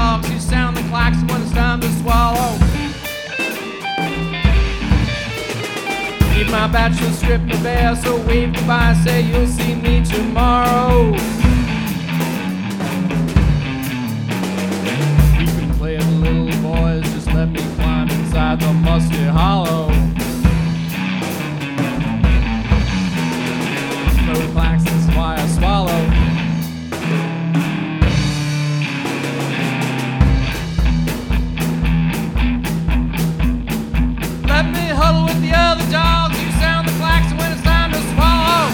dogs, you sound the klaxon when it's time to swallow. Eat my bachelor, strip me bare, so wave goodbye, say you'll see me tomorrow. We can play it, little boys, just let me climb inside the musty hollow. No klaxon's why I swallow. Let me huddle with the other dogs, you sound the klaxon when it's time to swallow.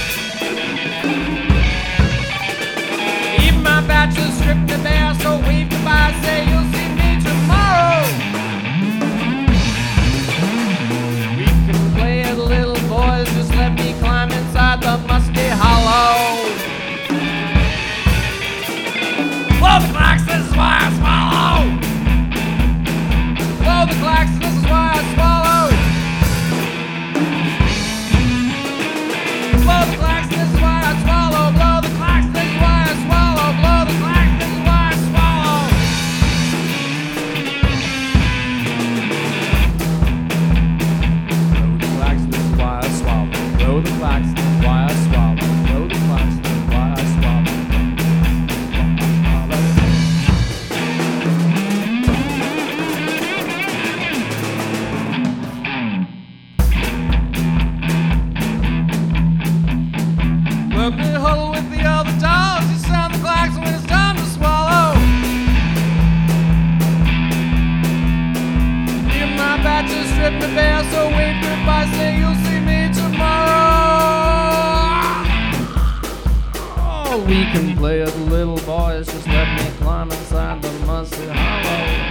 Even my bachelor stripped me bare, so wave goodbye, say you'll see me tomorrow. We can play it, little boys, just let me climb inside the musty hollow. Blow the klaxon, this is why I swallow. Blow the klaxon, this is why I swallow. Blow the klaxon, this is why I swallow. Blow the klaxon, this is why I swallow. Blow the klaxon, this is why I swallow. Blow the klaxon, this is why I swallow. Blow the klaxon, this is why I swallow. Blow the klaxon, this is why I swallow. Let me huddle with the other dogs, you sound the klaxon when it's time to swallow. Give my bachelor, strip me bare, so wave goodbye, say you'll see me tomorrow. Oh, we can play it, little boys, just let me climb inside the musty hollow.